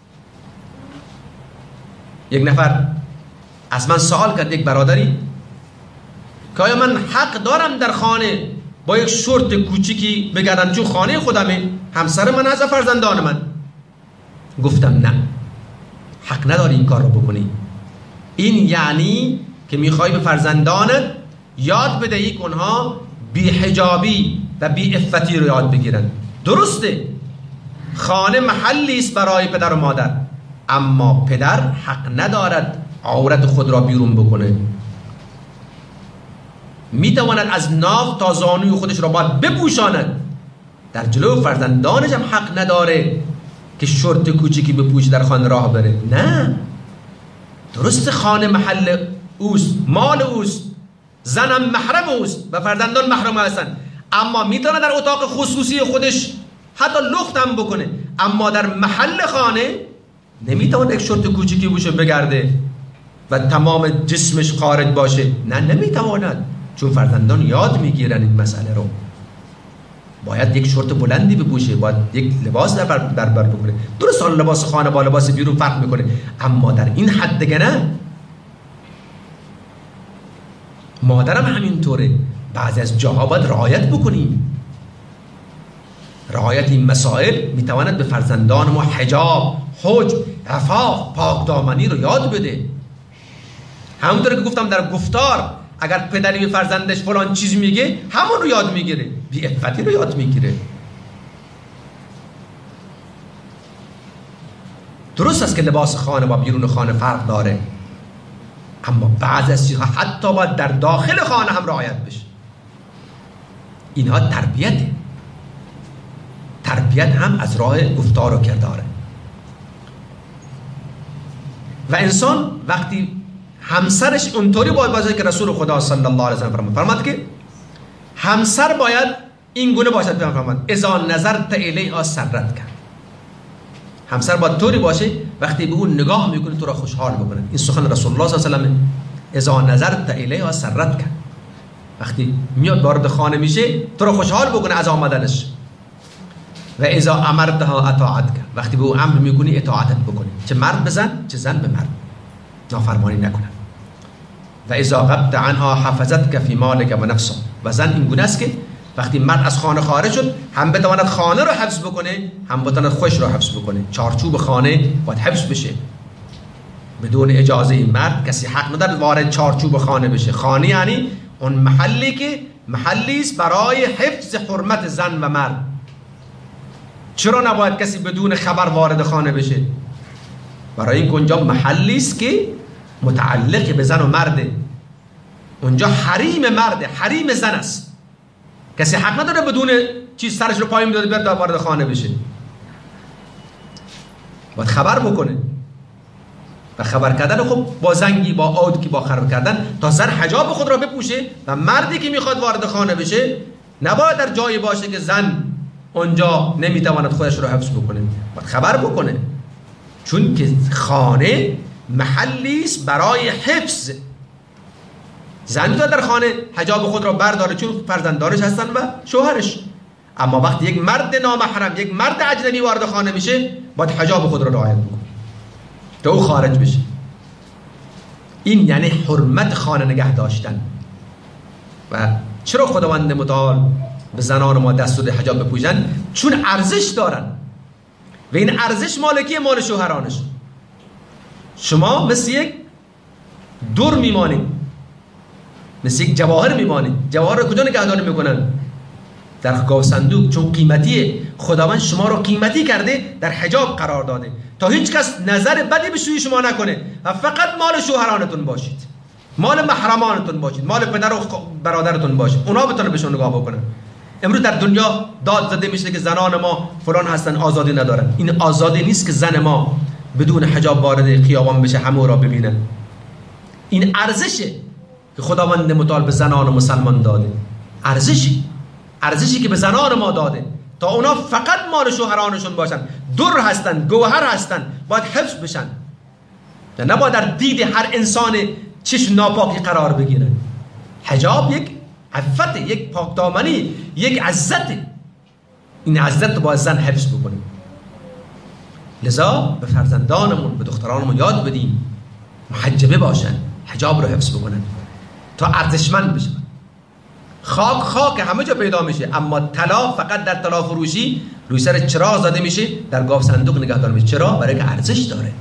یک نفر از من سوال کرد، یک برادری، که آیا من حق دارم در خانه با یک شورت کوچیکی بگردم چون خانه خودمه، همسر من از فرزندان من؟ گفتم نه، حق نداری این کار رو بکنی. این یعنی که میخوای به فرزندانت یاد بدهی که اونها بی حجابی و بی عفتی رو یاد بگیرن. درسته خانه محلی است برای پدر و مادر، اما پدر حق ندارد عورت خود را بیرون بکنه. میتواند از ناف تا زانوی خودش را باید بپوشاند، در جلو فرزندانش هم حق نداره که شورت کوچیکی بپوشه در خانه راه بره. نه، درست خانه محل اوست، مال اوست، زنم محرم اوست و فرزندان محرم هستن، اما میتونه در اتاق خصوصی خودش حتی لخت هم بکنه، اما در محل خانه نمیتونه یک شورت کوچیکی بوشه بگرده و تمام جسمش خارج باشه. نه، نمیتواند، چون فرزندان یاد میگیرن این مسئله رو. باید یک شورت بلندی بپوشه، باید یک لباس در بر بکنه. درست حالا لباس خانه با لباس بیرون فرق میکنه، اما در این حد دیگه نه. مادرم همینطوره، بعضی از جاها باید رعایت بکنیم. رعایت این مسائل میتواند به فرزندان ما حجاب، حجب، عفاف، پاکدامنی رو یاد بده. همونطور که گفتم در گفتار، اگر پدری به فرزندش فلان چیز میگه، همون رو یاد میگیره، بی عفتی رو یاد میگیره. درست است که لباس خانه با بیرون خانه فرق داره، اما بعضی از چیزها حتی باید در داخل خانه هم رعایت بشه. اینها تربیته. تربیت هم از راه گفتار و کرداره. و انسان وقتی همسرش اونطوری باید باشد که رسول خدا صلی الله علیه و سلم فرمود که همسر باید این گونه باشد. فرمود اذا نظرت الیها سرت کرد. همسر باید طوری باشه وقتی به اون نگاه میکنه تو را خوشحال بکنه. این سخن رسول الله صلی الله علیه و سلم، اذا نظرت الیها سرتک، وقتی میاد وارد خانه میشه تو را خوشحال بکنه از آمدنش. و اذا امرتها اطاعتک، وقتی به او امر میکنی اطاعتت بکنه، چه مرد بزن چه زن به مرد، نافرمانی نکنه. و اذا غبت عنها حفظتک فی مالک و نفسک، و زن این گونه است که وقتی مرد از خانه خارج شد هم بتواند خانه رو حفظ بکنه هم بتواند خودش رو حفظ بکنه. چارچوب خانه باید حفظ بشه. بدون اجازه این مرد کسی حق نداره وارد چارچوب خانه بشه. خانه یعنی اون محلی که محلی است برای حفظ حرمت زن و مرد. چرا نباید کسی بدون خبر وارد خانه بشه؟ برای اینکه اونجا محلی است که متعلق به زن و مرده. اونجا حریم مرده، حریم زن است. کسی حق نداره بدون چیز سرش رو پایین داده بیاد وارد خانه بشه. باید خبر بکنه. و خبر کردن خب با زنگی، با عود که با خبر کردن تا زن حجاب خود را بپوشه و مردی که میخواد وارد خانه بشه نباید در جایی باشه که زن اونجا نمیتواند خودش رو حفظ بکنه. باید خبر بکنه، چون که خانه محلی است برای حفظ. زن میتواند در خانه حجاب خود را برداره چون فرزندانش هستن و شوهرش، اما وقتی یک مرد نامحرم، یک مرد اجنبی وارد خانه میشه باید حجاب خود را رعایت بکنه تا او خارج بشه. این یعنی حرمت خانه نگه داشتن. و چرا خداوند متعال به زنان ما دستور حجاب بپوشن؟ چون ارزش دارن و این ارزش مالکی مال شوهرانش. شما مثل یک دور میمانید، مثل یک جواهر میمانید. جواهر رو کجا نگهداری میکنن؟ در گاو صندوق، چون قیمتیه. خداوند شما رو قیمتی کرده، در حجاب قرار داده تا هیچ کس نظر بدی به سوی شما نکنه و فقط مال شوهرانتون باشید، مال محرمانتون باشید، مال پدر و برادرتون باشید، اونا بتونه بهشون نگاه بکنن. امروز در دنیا داد زده میشه که زنان ما فلان هستن، آزادی ندارن. این آزادی نیست که زن ما بدون حجاب وارد خیابان بشه همه را ببینن. این ارزشه که خداوند متعال به زنان مسلمان داده. ارزشی که به زنان ما داده تا اونا فقط مال شوهرانشون باشن، در هستن، گوهر هستن، باید حفظ بشن، نباید در دید هر انسان چشم ناپاکی قرار بگیرن. حجاب یک عفت، یک پاکدامنی، یک عزت. این عزت رو باید زن حفظ بکنیم. لذا به فرزندانمون، به دخترانمون یاد بدیم محجبه باشن، حجاب رو حفظ بکنن تا ارزشمند بشن. خاک همه جا پیدا میشه، اما طلا فقط در طلا فروشی روی سر چراغ زده میشه، در گاو صندوق نگهداری میشه. چرا؟ برای که ارزش داره.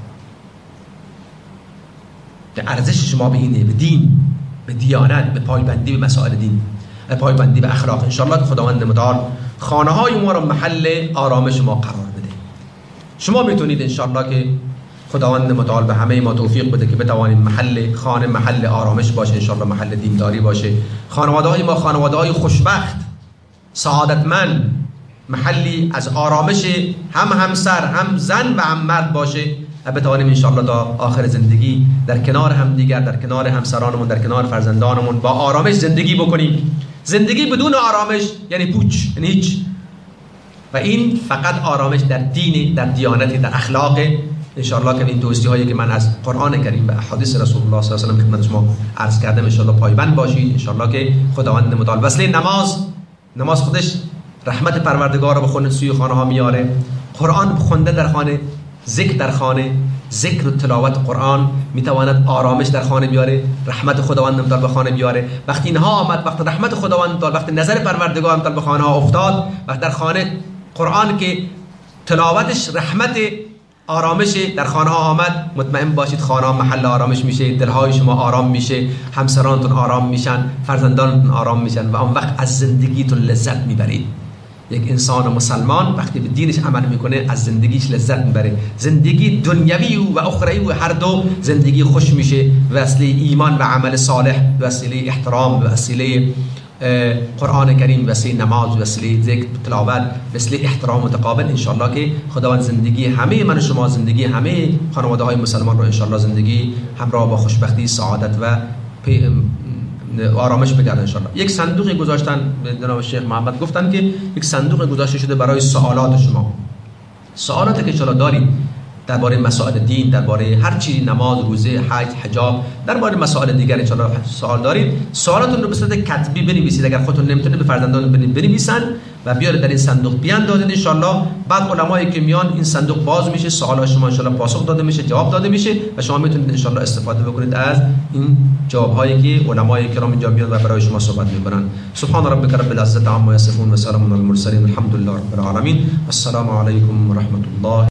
ارزش شما به اینه، به دین، به دیانت، به پایبندی به مسائل دین، به پایبندی به اخلاق. انشاءالله که خداوند متعال خانه های ما رو محل آرامش ما قرار بده. شما میتونید انشاءالله که خداوند متعال به همه ما توفیق بده که بتوانیم محل خانه محل آرامش باشه، انشاءالله محل دینداری باشه. خانواده های ما خانواده های خوشبخت، سعادتمند، محلی از آرامش هم همسر، هم زن و هم مرد باشه و بتوانیم انشاءالله تا آخر زندگی در کنار هم دیگر، در کنار همسرانمون، در کنار فرزندانمون با آرامش زندگی بکنیم. زندگی بدون آرامش یعنی پوچ، یعنی هیچ. و این فقط آرامش در دین، در دیانت، در اخلاق. انشاءالله که این توصیه هایی که من از قرآن کریم و احادیث رسول الله صلی الله علیه و آله خدمت شما عرض کردم انشاءالله پایبند باشید. انشاءالله که خداوند متعال وسیله نماز خودش رحمت پروردگار رو به خود سوی خانه ها میاره. قرآن خونده در خانه، ذکر در خانه، ذکر و تلاوت قرآن میتواند آرامش در خانه بیاره، رحمت خداوند متعال به خانه بیاره. وقتی اینها آمد، وقتی رحمت خداوند متعال، وقتی نظر پروردگار متعال به خانه ها افتاد، وقتی در خانه قرآن که تلاوتش رحمت آرامش در خانه ها آمد، مطمئن باشید خانه ها محل آرامش میشه، دلهای شما آرام میشه، همسرانتون آرام میشن، فرزندانتون آرام میشن و آن وقت از زندگیتون لذت میبرید. یک انسان مسلمان وقتی به دینش عمل میکنه از زندگیش لذت میبره. زندگی دنیوی و اخروی و هر دو زندگی خوش میشه. وسیله ایمان و عمل صالح، وسیله احترام، وسیله قرآن کریم، وسیله نماز، وسیله ذکر تلاوت، وسیله احترام متقابل. انشاءالله که خداوند زندگی همه من و شما، زندگی همه خانواده های مسلمان رو انشاءالله زندگی همراه با خوشبختی، سعادت و آرامش بگردن انشاءالله. یک صندوقی گذاشتن، جناب شیخ محمد گفتن که یک صندوق گذاشته شده برای سوالات شما. سوالاتی که انشاءالله دارید درباره مسائل دین، درباره هر چیزی، نماز، روزه، حج، حجاب، درباره مسائل دیگر انشاءالله سوال دارید، سوالاتون رو به صورت کتبی بنویسید. اگر خودتون نمیتونید به فرزندان بنویسن و بیارید در این صندوق بیاندازید انشاءالله. بعد علمایی که میان این صندوق باز میشه، سوالات شما انشاءالله پاسخ داده میشه، جواب داده میشه و شما میتونید انشاءالله استفاده بکنید از این جوابهایی که علمای کرام اینجا میان و برای شما صحبت میکنن. سبحان ربک رب العزة عما یصفون و سلام علی المرسلین، الحمد لله رب العالمین. السلام علیکم و رحمت الله.